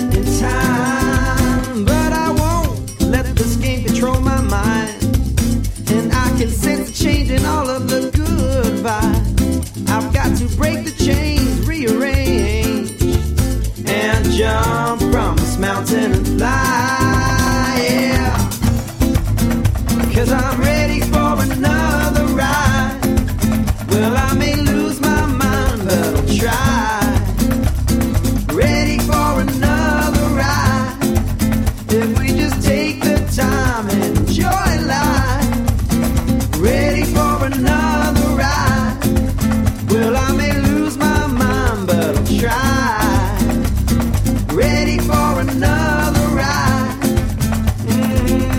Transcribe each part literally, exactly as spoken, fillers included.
in time, but I won't let this game control my mind. And I can sense the change in all of the good vibes. I've got to break the chains, rearrange, and jump from this mountain and fly, yeah. Cause I'm ready for another ride. Well, I may lose my mind, but I'll try. Ready for another ride. If we just take the time and enjoy life. Ready for another ride. Well, I may lose my mind, but I'll try. Ready for another ride. Mm-hmm.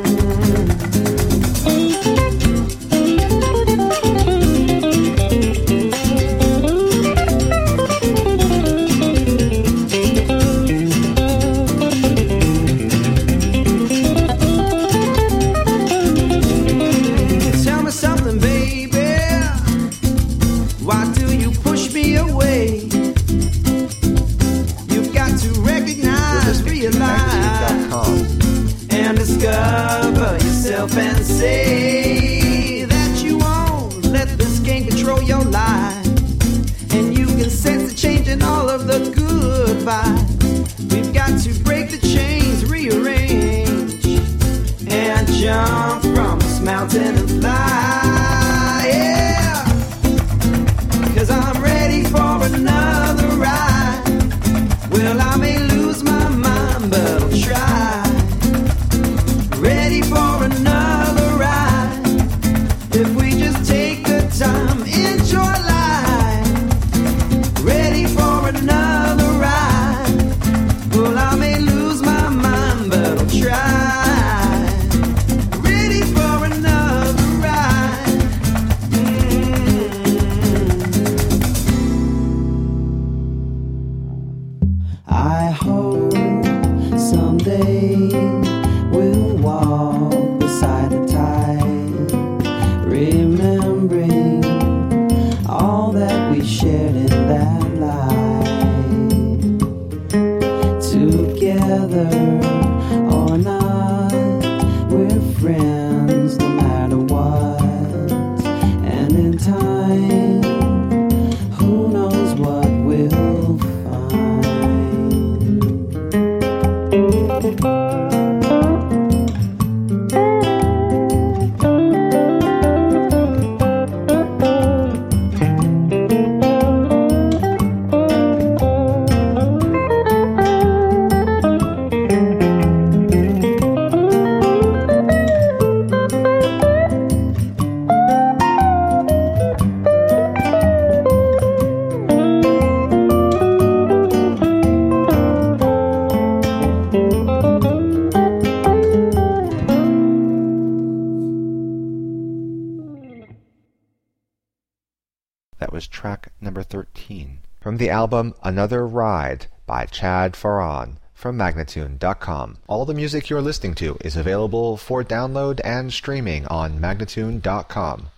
Tell me something, baby. Why do you push me away? You've got to recognize, realize, and discover yourself and say that you won't let this game control your life. And you can sense the change in all of the good vibes. We've got to break the chains, rearrange, and jump from this mountain and fly, yeah. Cause I'm ready for another ride. Well, I may lose my mind, but I'll try. Ready for another ride. If we just take the time, enjoy life. Ready for another ride. Well, I may lose my mind, but I'll try. Ready for another ride. Mm-hmm. I hope someday we'll walk beside the tide, remembering all that we shared in that life. Together or not, we're friends no matter what. And in time, who knows what we'll find. That was track number thirteen from the album Another Ride by Chad Farron from Magnatune dot com. All the music you're listening to is available for download and streaming on Magnatune dot com.